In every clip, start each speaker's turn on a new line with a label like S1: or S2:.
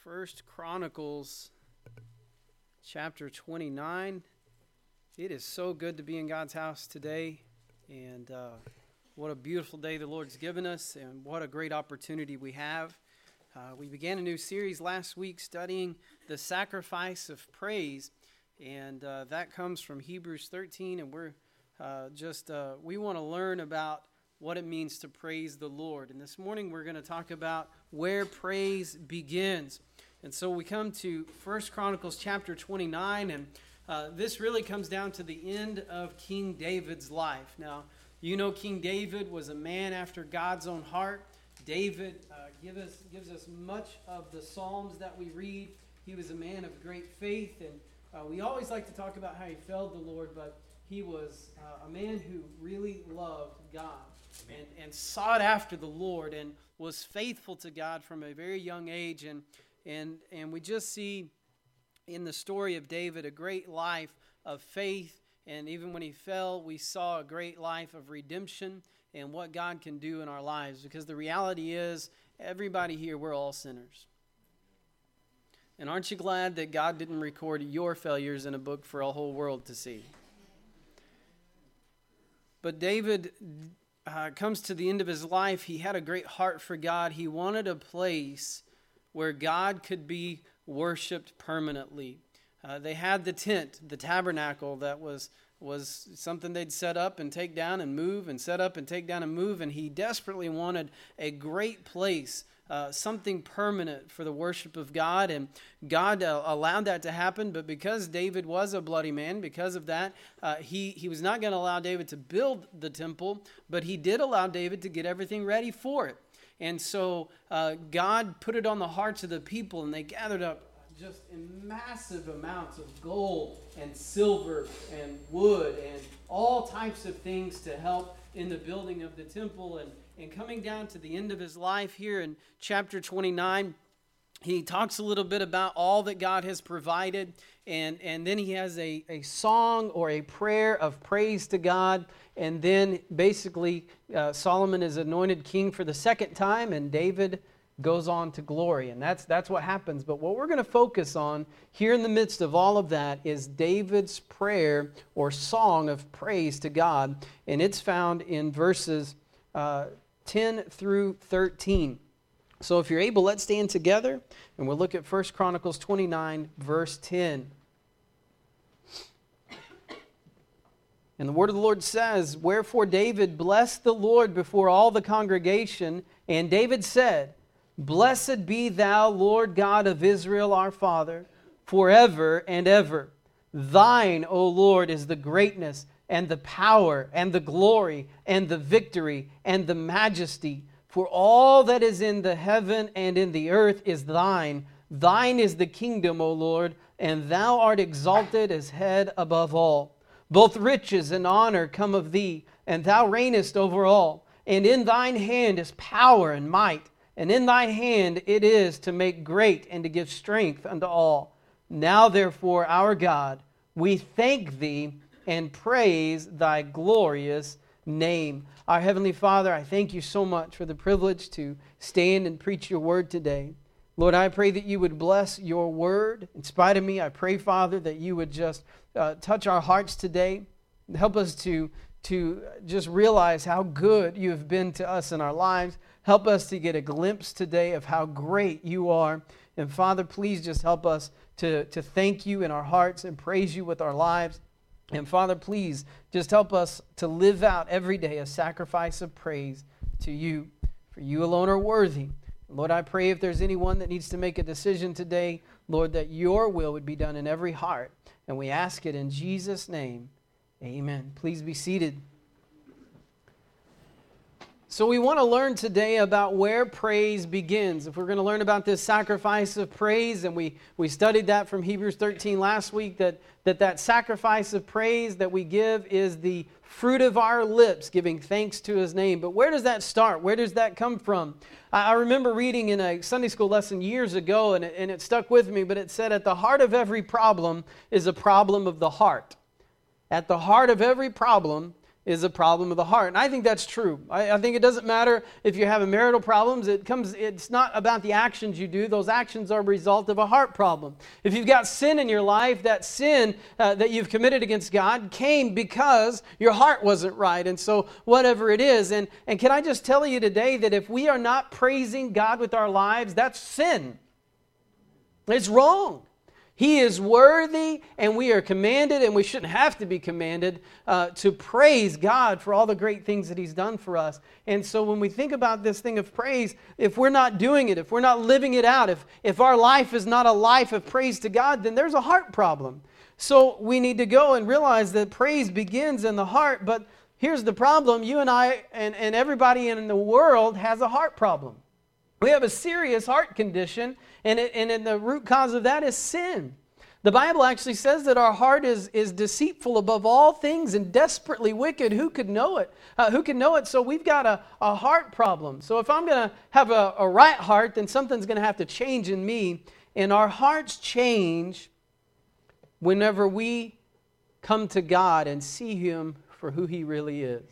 S1: First Chronicles chapter 29. It is so good to be in God's house today, and what a beautiful day the Lord's given us, and what a great opportunity we have. We began a new series last week studying the sacrifice of praise, and that comes from Hebrews 13, and we want to learn about what it means to praise the Lord. And this morning we're going to talk about where praise begins. And so we come to 1 Chronicles chapter 29, and this really comes down to the end of King David's life. Now, you know King David was a man after God's own heart. David gives us much of the Psalms that we read. He was a man of great faith, and we always like to talk about how he felt the Lord, but he was a man who really loved God and sought after the Lord and was faithful to God from a very young age. And we just see in the story of David a great life of faith. And even when he fell, we saw a great life of redemption and what God can do in our lives. Because the reality is, everybody here, we're all sinners. And aren't you glad that God didn't record your failures in a book for a whole world to see? But David comes to the end of his life. He had a great heart for God. He wanted a place where God could be worshiped permanently. They had the tent, the tabernacle, that was something they'd set up and take down and move, and set up and take down and move. And he desperately wanted a great place, something permanent for the worship of God. And God allowed that to happen. But because David was a bloody man, because of that, he was not going to allow David to build the temple, but he did allow David to get everything ready for it. And so God put it on the hearts of the people, and they gathered up just in massive amounts of gold and silver and wood and all types of things to help in the building of the temple. And coming down to the end of his life here in chapter 29, he talks a little bit about all that God has provided, and then he has a song or a prayer of praise to God. And then basically Solomon is anointed king for the second time, and David goes on to glory. And that's what happens. But what we're going to focus on here in the midst of all of that is David's prayer or song of praise to God. And it's found in verses 10 through 13. So if you're able, let's stand together and we'll look at 1 Chronicles 29, verse 10. And the word of the Lord says, "Wherefore David blessed the Lord before all the congregation, and David said, Blessed be thou, Lord God of Israel our Father, forever and ever. Thine, O Lord, is the greatness and the power and the glory and the victory and the majesty. For all that is in the heaven and in the earth is thine. Thine is the kingdom, O Lord, and thou art exalted as head above all. Both riches and honor come of thee, and thou reignest over all. And in thine hand is power and might, and in thy hand it is to make great and to give strength unto all. Now therefore, our God, we thank thee and praise thy glorious name." Our Heavenly Father, I thank you so much for the privilege to stand and preach your word today. Lord, I pray that you would bless your word. In spite of me, I pray, Father, that you would just touch our hearts today. Help us to just realize how good you have been to us in our lives. Help us to get a glimpse today of how great you are. And Father, please just help us to thank you in our hearts and praise you with our lives. And Father, please just help us to live out every day a sacrifice of praise to you. For you alone are worthy. Lord, I pray if there's anyone that needs to make a decision today, Lord, that your will would be done in every heart. And we ask it in Jesus' name. Amen. Please be seated. So we want to learn today about where praise begins. If we're going to learn about this sacrifice of praise, and we studied that from Hebrews 13 last week, that sacrifice of praise that we give is the fruit of our lips, giving thanks to His name. But where does that start? Where does that come from? I remember reading in a Sunday school lesson years ago, and it stuck with me, but it said, at the heart of every problem is a problem of the heart. At the heart of every problem is a problem of the heart. And I think that's true. I think it doesn't matter if you're having marital problems. It's not about the actions you do. Those actions are a result of a heart problem. If you've got sin in your life, that sin that you've committed against God came because your heart wasn't right. And so whatever it is. And can I just tell you today that if we are not praising God with our lives, that's sin. It's wrong. He is worthy, and we are commanded, and we shouldn't have to be commanded, to praise God for all the great things that He's done for us. And so when we think about this thing of praise, if we're not doing it, if we're not living it out, if our life is not a life of praise to God, then there's a heart problem. So we need to go and realize that praise begins in the heart, but here's the problem. You and I and everybody in the world has a heart problem. We have a serious heart condition, and the root cause of that is sin. The Bible actually says that our heart is deceitful above all things and desperately wicked. Who could know it? Who can know it? So we've got a heart problem. So if I'm going to have a right heart, then something's going to have to change in me. And our hearts change whenever we come to God and see Him for who He really is.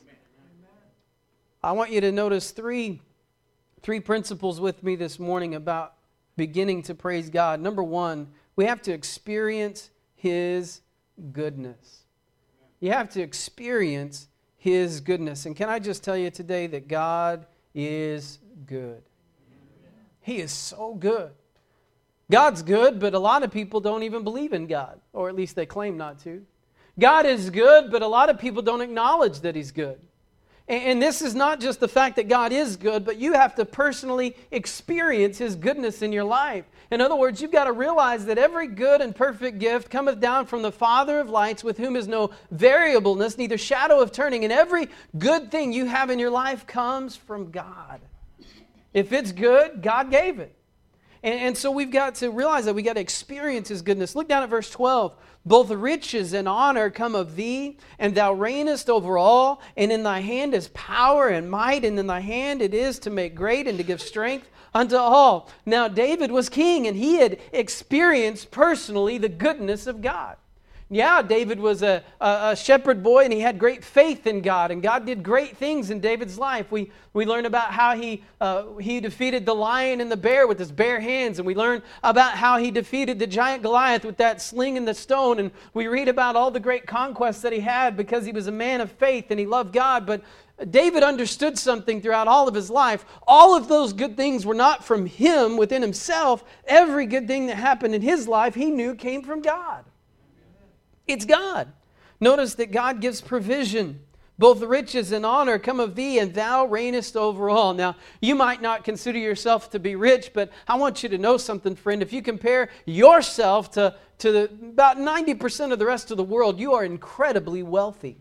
S1: I want you to notice three principles with me this morning about beginning to praise God. Number one, we have to experience His goodness. You have to experience His goodness. And can I just tell you today that God is good? He is so good. God's good, but a lot of people don't even believe in God, or at least they claim not to. God is good, but a lot of people don't acknowledge that He's good. And this is not just the fact that God is good, but you have to personally experience His goodness in your life. In other words, you've got to realize that every good and perfect gift cometh down from the Father of lights, with whom is no variableness, neither shadow of turning. And every good thing you have in your life comes from God. If it's good, God gave it. And so we've got to realize that we've got to experience His goodness. Look down at verse 12. Both riches and honor come of Thee, and Thou reignest over all, and in Thy hand is power and might, and in Thy hand it is to make great and to give strength unto all. Now David was king, and he had experienced personally the goodness of God. Yeah, David was a shepherd boy, and he had great faith in God, and God did great things in David's life. We learn about how he defeated the lion and the bear with his bare hands, and we learn about how he defeated the giant Goliath with that sling and the stone, and we read about all the great conquests that he had because he was a man of faith and he loved God. But David understood something throughout all of his life. All of those good things were not from him within himself. Every good thing that happened in his life he knew came from God. It's God. Notice that God gives provision. Both riches and honor come of Thee, and Thou reignest over all. Now, you might not consider yourself to be rich, but I want you to know something, friend. If you compare yourself to about 90% of the rest of the world, you are incredibly wealthy.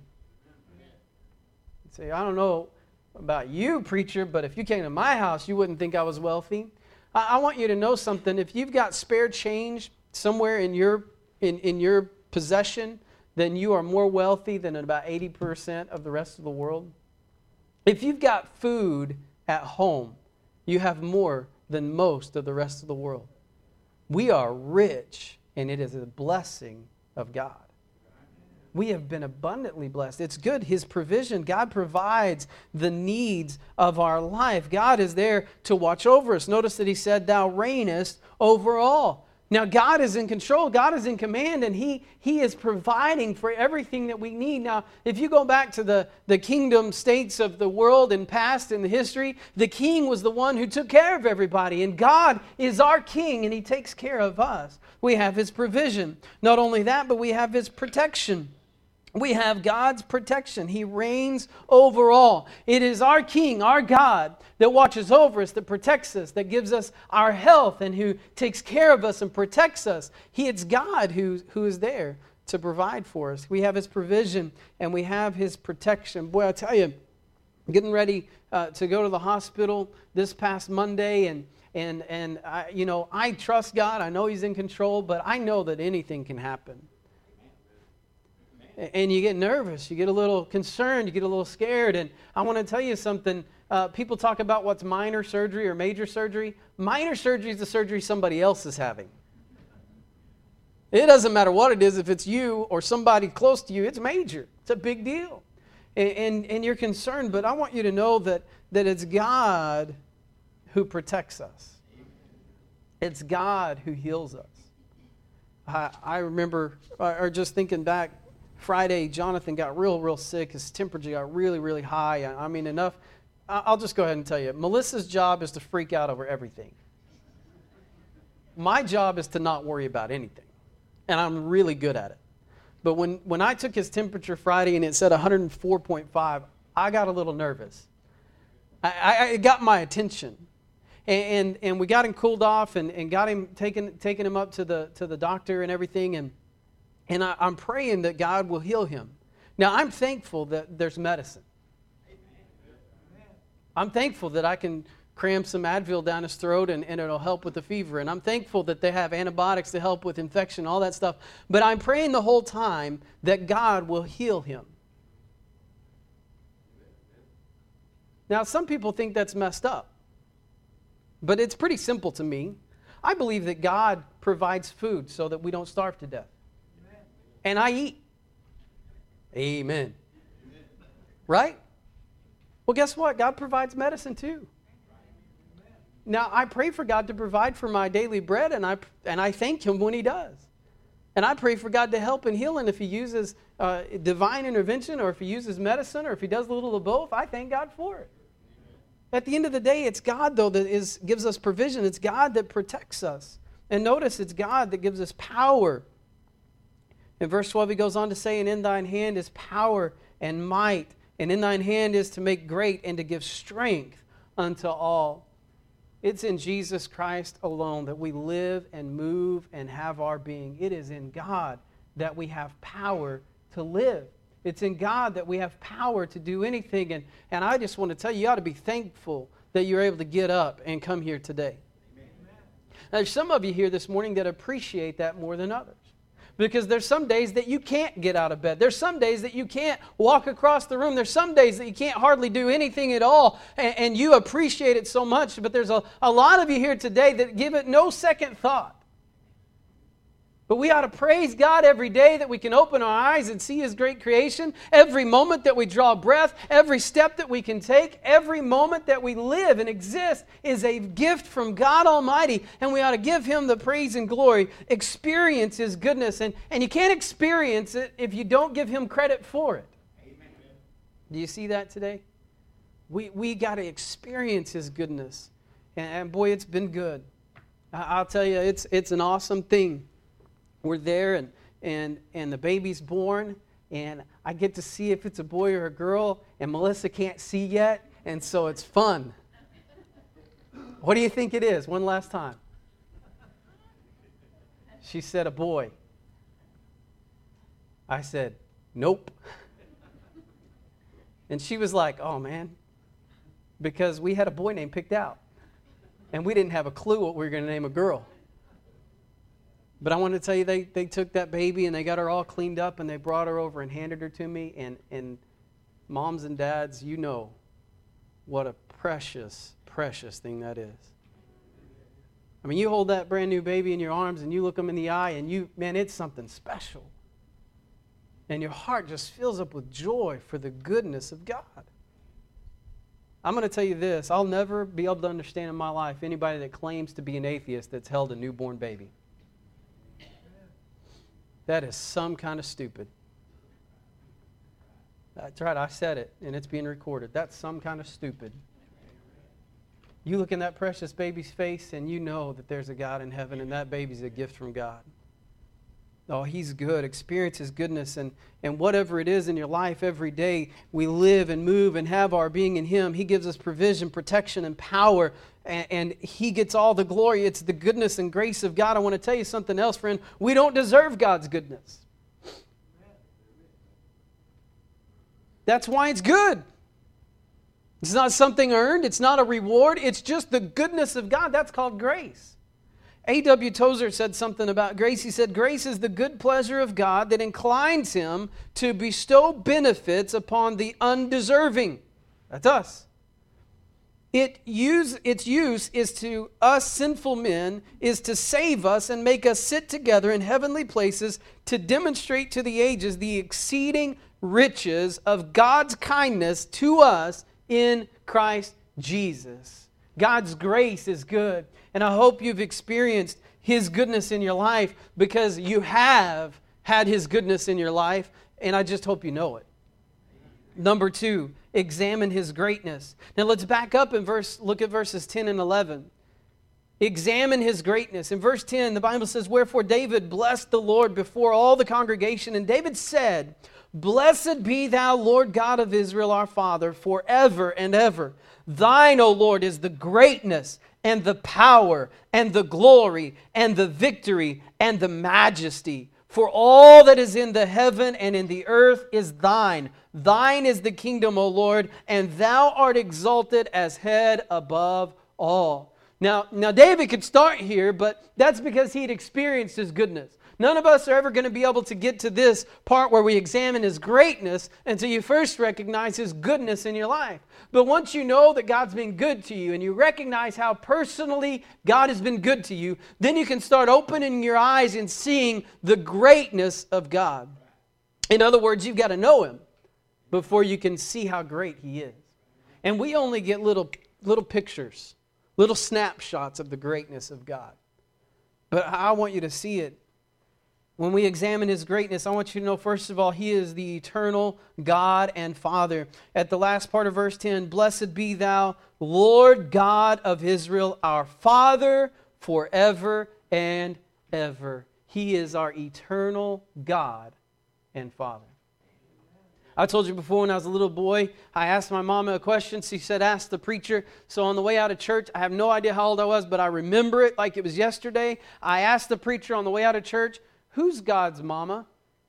S1: You say, I don't know about you, preacher, but if you came to my house, you wouldn't think I was wealthy. I want you to know something. If you've got spare change somewhere in your possession, then you are more wealthy than about 80% of the rest of the world. If you've got food at home, you have more than most of the rest of the world. We are rich, and it is a blessing of God. We have been abundantly blessed. It's good, His provision. God provides the needs of our life. God is there to watch over us. Notice that He said, Thou reignest over all. Now, God is in control. God is in command, and He is providing for everything that we need. Now, if you go back to the kingdom states of the world in past, in the history, the king was the one who took care of everybody, and God is our king, and He takes care of us. We have His provision. Not only that, but we have His protection. We have God's protection. He reigns over all. It is our King, our God, that watches over us, that protects us, that gives us our health, and who takes care of us and protects us. It's God who is there to provide for us. We have His provision, and we have His protection. Boy, I tell you, getting ready to go to the hospital this past Monday, and I trust God. I know He's in control, but I know that anything can happen. And you get nervous, you get a little concerned, you get a little scared. And I want to tell you something. People talk about what's minor surgery or major surgery. Minor surgery is the surgery somebody else is having. It doesn't matter what it is. If it's you or somebody close to you, it's major. It's a big deal. and you're concerned, but I want you to know that it's God who protects us. It's God who heals us. I remember, or just thinking back, Friday, Jonathan got real sick. His temperature got really high. I mean, enough. I'll just go ahead and tell you, Melissa's job is to freak out over everything. My job is to not worry about anything, and I'm really good at it. But when I took his temperature Friday and it said 104.5, I got a little nervous. It got my attention. And we got him cooled off and got him taking him up to the doctor and everything. And I'm praying that God will heal him. Now, I'm thankful that there's medicine. I'm thankful that I can cram some Advil down his throat and it'll help with the fever. And I'm thankful that they have antibiotics to help with infection, all that stuff. But I'm praying the whole time that God will heal him. Now, some people think that's messed up. But it's pretty simple to me. I believe that God provides food so that we don't starve to death. Amen. And I eat. Amen. Amen. Right? Well, guess what? God provides medicine too. Amen. Now, I pray for God to provide for my daily bread, and I thank Him when He does. And I pray for God to help and heal, and if He uses divine intervention, or if He uses medicine, or if He does a little of both, I thank God for it. At the end of the day, it's God, though, that gives us provision. It's God that protects us. And notice, it's God that gives us power. In verse 12, he goes on to say, and in thine hand is power and might, and in thine hand is to make great and to give strength unto all. It's in Jesus Christ alone that we live and move and have our being. It is in God that we have power to live. It's in God that we have power to do anything. And I just want to tell you, you ought to be thankful that you're able to get up and come here today. Amen. Now, there's some of you here this morning that appreciate that more than others. Because there's some days that you can't get out of bed. There's some days that you can't walk across the room. There's some days that you can't hardly do anything at all. And you appreciate it so much. But there's a lot of you here today that give it no second thought. But we ought to praise God every day that we can open our eyes and see His great creation. Every moment that we draw breath, every step that we can take, every moment that we live and exist is a gift from God Almighty. And we ought to give Him the praise and glory, experience His goodness. And you can't experience it if you don't give Him credit for it. Amen. Do you see that today? We got to experience His goodness. And boy, it's been good. I'll tell you, it's an awesome thing. We're there, and the baby's born, and I get to see if it's a boy or a girl, and Melissa can't see yet, and so it's fun. What do you think it is? One last time. She said a boy. I said, nope. And she was like, oh, man, because we had a boy name picked out, and we didn't have a clue what we were going to name a girl. But I want to tell you, they took that baby and they got her all cleaned up and they brought her over and handed her to me. And moms and dads, you know what a precious, precious thing that is. I mean, you hold that brand new baby in your arms and you look them in the eye and man, it's something special. And your heart just fills up with joy for the goodness of God. I'm going to tell you this, I'll never be able to understand in my life anybody that claims to be an atheist that's held a newborn baby. That is some kind of stupid. That's right, I said it, and it's being recorded. That's some kind of stupid. You look in that precious baby's face, and you know that there's a God in heaven, and that baby's a gift from God. Oh, He's good. Experience His goodness, and whatever it is in your life every day, we live and move and have our being in Him. He gives us provision, protection, and power, and He gets all the glory. It's the goodness and grace of God. I want to tell you something else, friend. We don't deserve God's goodness. That's why it's good. It's not something earned. It's not a reward. It's just the goodness of God. That's called grace. A.W. Tozer said something about grace. He said, grace is the good pleasure of God that inclines Him to bestow benefits upon the undeserving. That's us. Its use is to us sinful men, is to save us and make us sit together in heavenly places to demonstrate to the ages the exceeding riches of God's kindness to us in Christ Jesus. God's grace is good. And I hope you've experienced His goodness in your life, because you have had His goodness in your life, and I just hope you know it. Number 2, examine His greatness. Now let's back up and look at verses 10 and 11. Examine His greatness. In verse 10, the Bible says, "Wherefore David blessed the Lord before all the congregation. And David said, Blessed be thou, Lord God of Israel, our Father, forever and ever. Thine, O Lord, is the greatness and the power and the glory and the victory and the majesty. For all that is in the heaven and in the earth is thine. Thine is the kingdom, O Lord, and thou art exalted as head above all." Now David could start here, but that's because he'd experienced His goodness. None of us are ever going to be able to get to this part where we examine His greatness until you first recognize His goodness in your life. But once you know that God's been good to you and you recognize how personally God has been good to you, then you can start opening your eyes and seeing the greatness of God. In other words, you've got to know Him before you can see how great He is. And we only get little pictures, little snapshots of the greatness of God. But I want you to see it. When we examine His greatness, I want you to know, first of all, He is the eternal God and Father. At the last part of verse 10, "Blessed be thou, Lord God of Israel, our Father, forever and ever." He is our eternal God and Father. I told you before, when I was a little boy, I asked my mama a question. She said, "Ask the preacher." So on the way out of church, I have no idea how old I was, but I remember it like it was yesterday. I asked the preacher on the way out of church, "Who's God's mama?"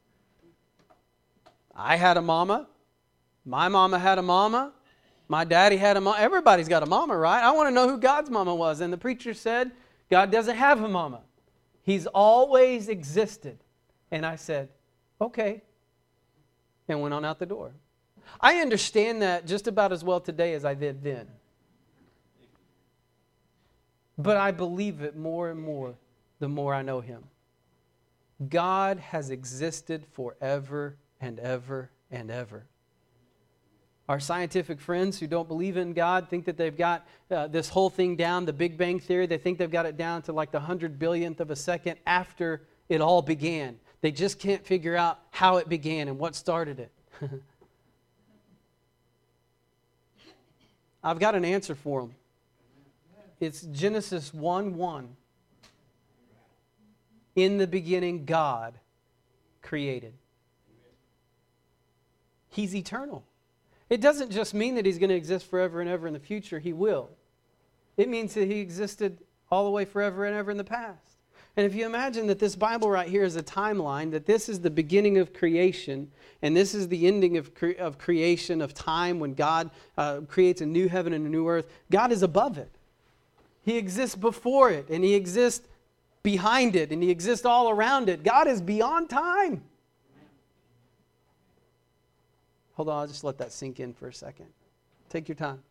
S1: I had a mama. My mama had a mama. My daddy had a mama. Everybody's got a mama, right? I want to know who God's mama was. And the preacher said, "God doesn't have a mama. He's always existed." And I said, "Okay," and went on out the door. I understand that just about as well today as I did then. But I believe it more and more the more I know Him. God has existed forever and ever and ever. Our scientific friends who don't believe in God think that they've got this whole thing down, the Big Bang Theory. They think they've got it down to like the 100 billionth of a second after it all began. They just can't figure out how it began and what started it. I've got an answer for them. It's Genesis 1:1. "In the beginning, God created." He's eternal. It doesn't just mean that He's going to exist forever and ever in the future. He will. It means that He existed all the way forever and ever in the past. And if you imagine that this Bible right here is a timeline, that this is the beginning of creation, and this is the ending of creation, of time, when God creates a new heaven and a new earth, God is above it. He exists before it, and He exists behind it, and He exists all around it. God is beyond time. Hold on, I'll just let that sink in for a second. Take your time.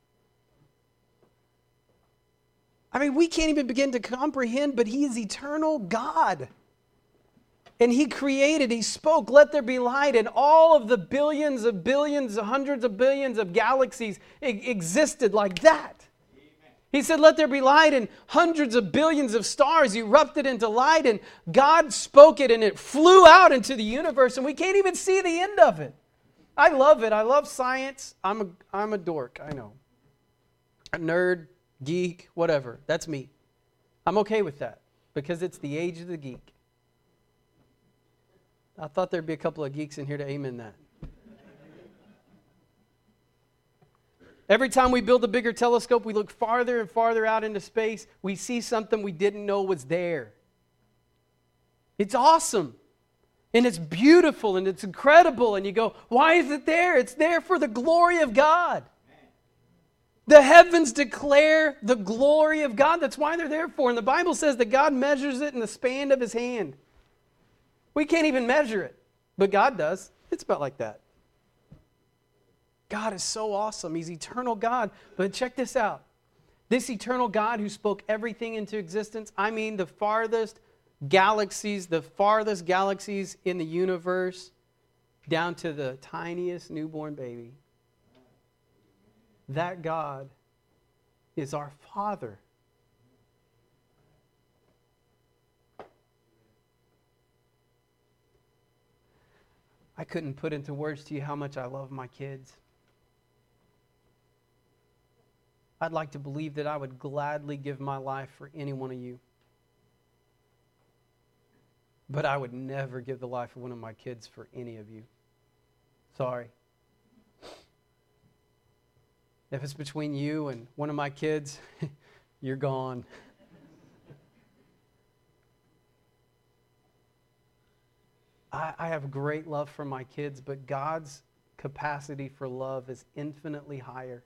S1: I mean, we can't even begin to comprehend, but He is eternal God. And He created, He spoke, "Let there be light," and all of the billions, hundreds of billions of galaxies existed like that. He said, "Let there be light," and hundreds of billions of stars erupted into light, and God spoke it, and it flew out into the universe, and we can't even see the end of it. I love it. I love science. I'm a dork, I know. A nerd, geek, whatever. That's me. I'm okay with that because it's the age of the geek. I thought there'd be a couple of geeks in here to amen that. Every time we build a bigger telescope, we look farther and farther out into space. We see something we didn't know was there. It's awesome. And it's beautiful and it's incredible. And you go, why is it there? It's there for the glory of God. The heavens declare the glory of God. That's why they're there for. And the Bible says that God measures it in the span of His hand. We can't even measure it, but God does. It's about like that. God is so awesome. He's eternal God. But check this out. This eternal God who spoke everything into existence, I mean the farthest galaxies in the universe, down to the tiniest newborn baby. That God is our Father. I couldn't put into words to you how much I love my kids. I'd like to believe that I would gladly give my life for any one of you. But I would never give the life of one of my kids for any of you. Sorry. If it's between you and one of my kids, you're gone. I have great love for my kids, but God's capacity for love is infinitely higher.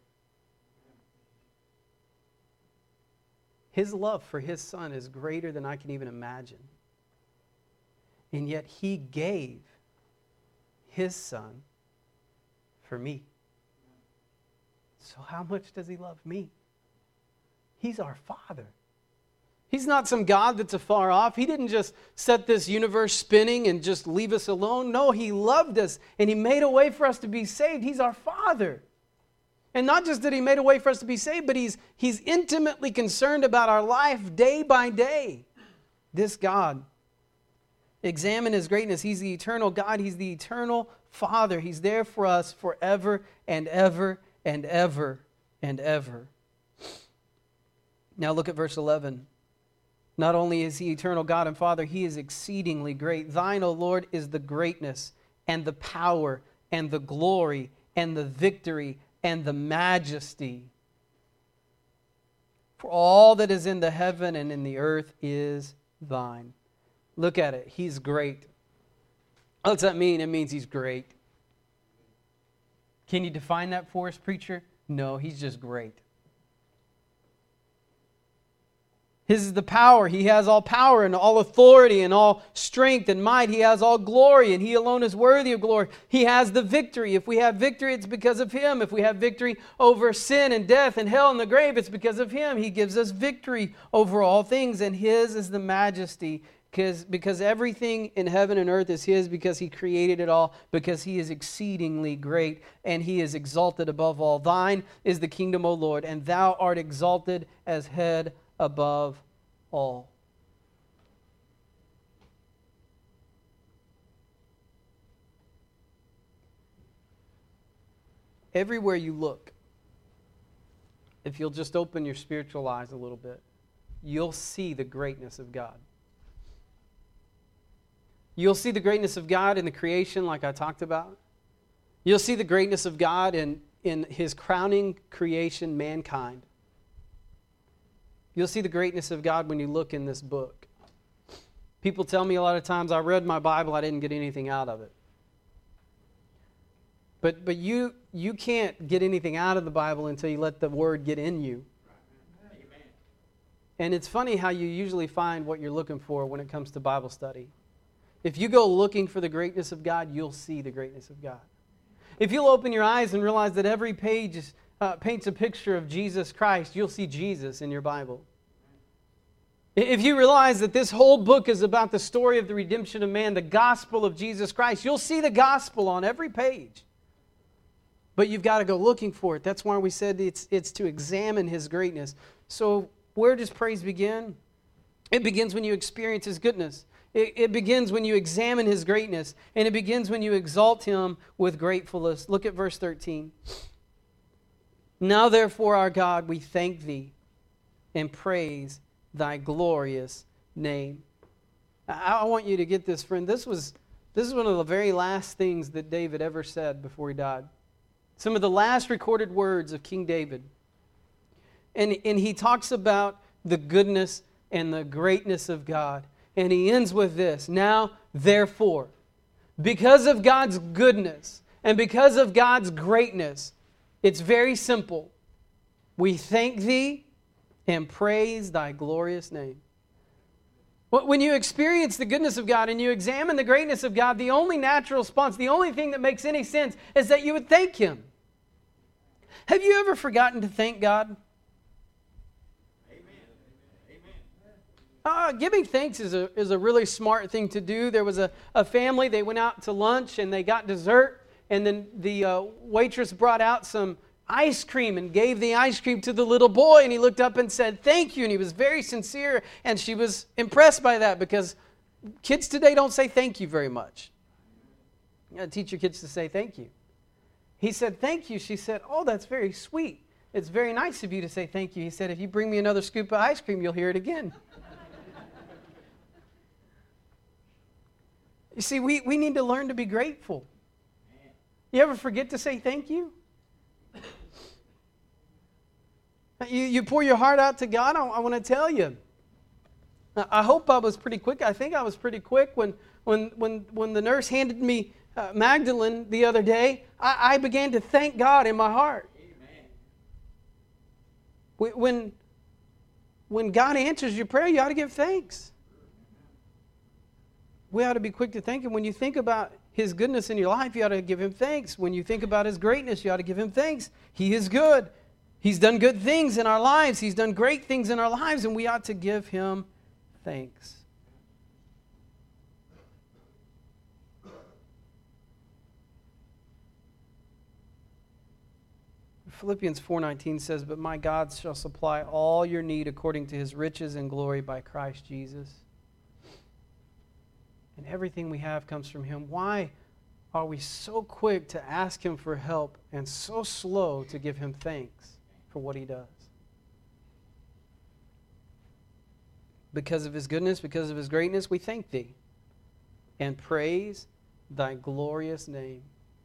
S1: His love for His Son is greater than I can even imagine. And yet He gave His Son for me. So how much does He love me? He's our Father. He's not some God that's afar off. He didn't just set this universe spinning and just leave us alone. No, He loved us and He made a way for us to be saved. He's our Father. And not just that He made a way for us to be saved, but He's intimately concerned about our life day by day. This God. Examine His greatness. He's the eternal God. He's the eternal Father. He's there for us forever and ever and ever and ever. Now look at verse 11. Not only is He eternal God and Father, He is exceedingly great. Thine, O Lord, is the greatness and the power and the glory and the victory and the majesty. For all that is in the heaven and in the earth is Thine. Look at it. He's great. What does that mean? It means He's great. Can you define that for us, preacher? No, He's just great. His is the power. He has all power and all authority and all strength and might. He has all glory, and He alone is worthy of glory. He has the victory. If we have victory, it's because of Him. If we have victory over sin and death and hell and the grave, it's because of Him. He gives us victory over all things, and His is the majesty. Because everything in heaven and earth is His, because He created it all, because He is exceedingly great, and He is exalted above all. Thine is the kingdom, O Lord, and Thou art exalted as head above all. Everywhere you look, if you'll just open your spiritual eyes a little bit, you'll see the greatness of God. You'll see the greatness of God in the creation like I talked about. You'll see the greatness of God in His crowning creation, mankind. You'll see the greatness of God when you look in this book. People tell me a lot of times, I read my Bible, I didn't get anything out of it. But you can't get anything out of the Bible until you let the Word get in you. Amen. And it's funny how you usually find what you're looking for when it comes to Bible study. If you go looking for the greatness of God, you'll see the greatness of God. If you'll open your eyes and realize that every page paints a picture of Jesus Christ, you'll see Jesus in your Bible. If you realize that this whole book is about the story of the redemption of man, the gospel of Jesus Christ, you'll see the gospel on every page. But you've got to go looking for it. That's why we said it's to examine His greatness. So where does praise begin? It begins when you experience His goodness. It begins when you examine His greatness. And it begins when you exalt Him with gratefulness. Look at verse 13. Now therefore, our God, we thank Thee and praise Thy glorious name. I want you to get this, friend. This is one of the very last things that David ever said before he died. Some of the last recorded words of King David. And he talks about the goodness and the greatness of God. And he ends with this. Now, therefore, because of God's goodness and because of God's greatness, it's very simple. We thank Thee and praise Thy glorious name. When you experience the goodness of God and you examine the greatness of God, the only natural response, the only thing that makes any sense is that you would thank Him. Have you ever forgotten to thank God? Giving thanks is a really smart thing to do. There was a family, they went out to lunch and they got dessert, and then the waitress brought out some ice cream and gave the ice cream to the little boy, and he looked up and said, "Thank you," and he was very sincere, and she was impressed by that because kids today don't say thank you very much. You got to teach your kids to say thank you. He said, "Thank you." She said, "Oh, that's very sweet. It's very nice of you to say thank you." He said, "If you bring me another scoop of ice cream, you'll hear it again." You see, we need to learn to be grateful. You ever forget to say thank you? You pour your heart out to God. I want to tell you. I hope I was pretty quick. I think I was pretty quick when the nurse handed me Magdalene the other day. I began to thank God in my heart. Amen. When God answers your prayer, you ought to give thanks. We ought to be quick to thank Him. When you think about His goodness in your life, you ought to give Him thanks. When you think about His greatness, you ought to give Him thanks. He is good. He's done good things in our lives. He's done great things in our lives, and we ought to give Him thanks. Philippians 4:19 says, "But my God shall supply all your need according to His riches and glory by Christ Jesus." And everything we have comes from Him. Why are we so quick to ask Him for help and so slow to give Him thanks for what He does? Because of His goodness, because of His greatness, we thank Thee and praise Thy glorious name.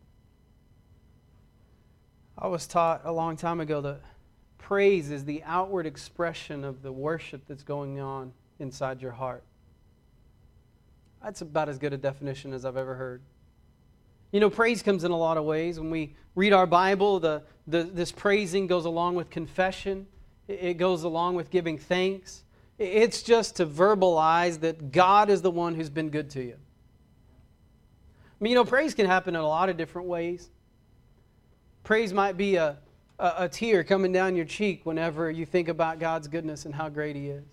S1: I was taught a long time ago that praise is the outward expression of the worship that's going on inside your heart. That's about as good a definition as I've ever heard. You know, praise comes in a lot of ways. When we read our Bible, this praising goes along with confession. It goes along with giving thanks. It's just to verbalize that God is the one who's been good to you. I mean, you know, praise can happen in a lot of different ways. Praise might be a tear coming down your cheek whenever you think about God's goodness and how great He is.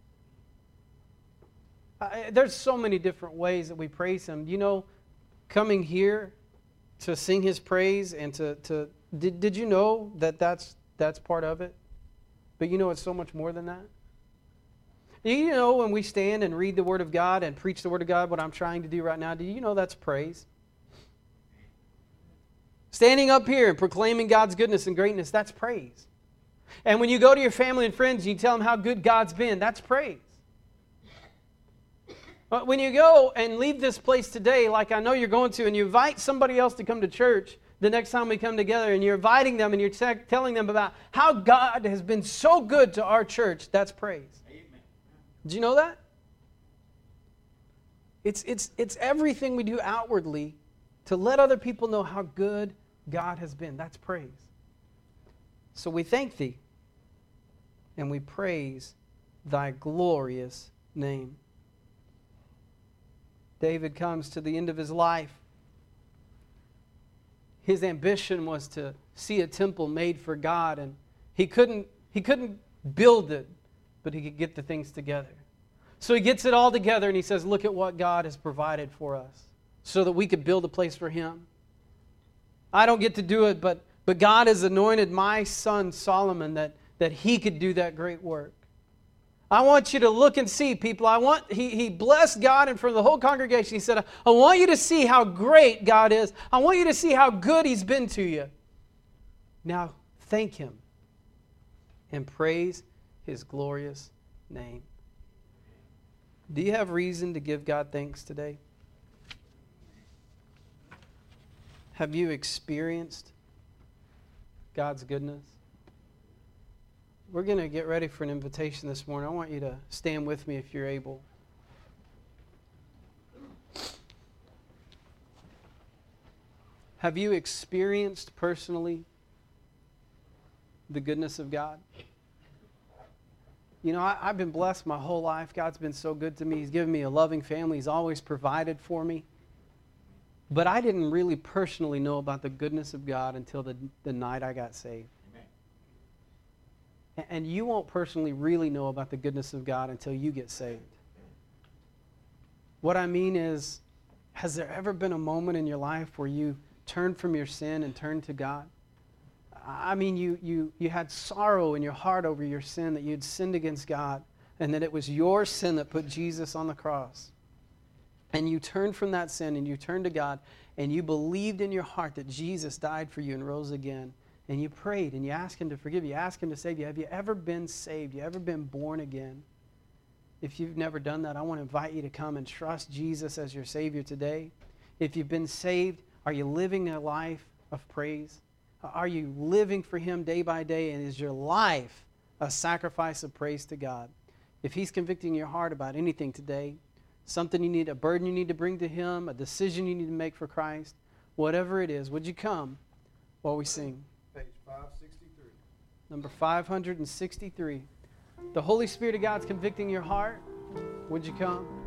S1: There's so many different ways that we praise Him. You know, coming here to sing His praise and did you know that that's part of it? But you know it's so much more than that. You know, when we stand and read the Word of God and preach the Word of God, what I'm trying to do right now, do you know that's praise? Standing up here and proclaiming God's goodness and greatness, that's praise. And when you go to your family and friends and you tell them how good God's been, that's praise. But when you go and leave this place today, like I know you're going to, and you invite somebody else to come to church the next time we come together, and you're inviting them and you're telling them about how God has been so good to our church, that's praise. Amen. Did you know that? It's everything we do outwardly to let other people know how good God has been. That's praise. So we thank Thee and we praise Thy glorious name. David comes to the end of his life. His ambition was to see a temple made for God, and he couldn't build it, but he could get the things together. So he gets it all together and he says, "Look at what God has provided for us so that we could build a place for Him. I don't get to do it, but God has anointed my son Solomon that he could do that great work. I want you to look and see, people. He blessed God in front of the whole congregation. He said, I want you to see how great God is. I want you to see how good He's been to you. Now, thank Him and praise His glorious name." Do you have reason to give God thanks today? Have you experienced God's goodness? We're going to get ready for an invitation this morning. I want you to stand with me if you're able. Have you experienced personally the goodness of God? You know, I've been blessed my whole life. God's been so good to me. He's given me a loving family. He's always provided for me. But I didn't really personally know about the goodness of God until the night I got saved. And you won't personally really know about the goodness of God until you get saved. What I mean is, has there ever been a moment in your life where you turned from your sin and turned to God? I mean, you had sorrow in your heart over your sin, that you'd sinned against God, and that it was your sin that put Jesus on the cross. And you turned from that sin and you turned to God, and you believed in your heart that Jesus died for you and rose again. And you prayed and you asked Him to forgive you, you asked Him to save you. Have you ever been saved? You ever been born again? If you've never done that, I want to invite you to come and trust Jesus as your Savior today. If you've been saved, are you living a life of praise? Are you living for Him day by day? And is your life a sacrifice of praise to God? If He's convicting your heart about anything today, something you need, a burden you need to bring to Him, a decision you need to make for Christ, whatever it is, would you come while we sing?
S2: Page 563.
S1: Number 563. The Holy Spirit of God's convicting your heart. Would you come?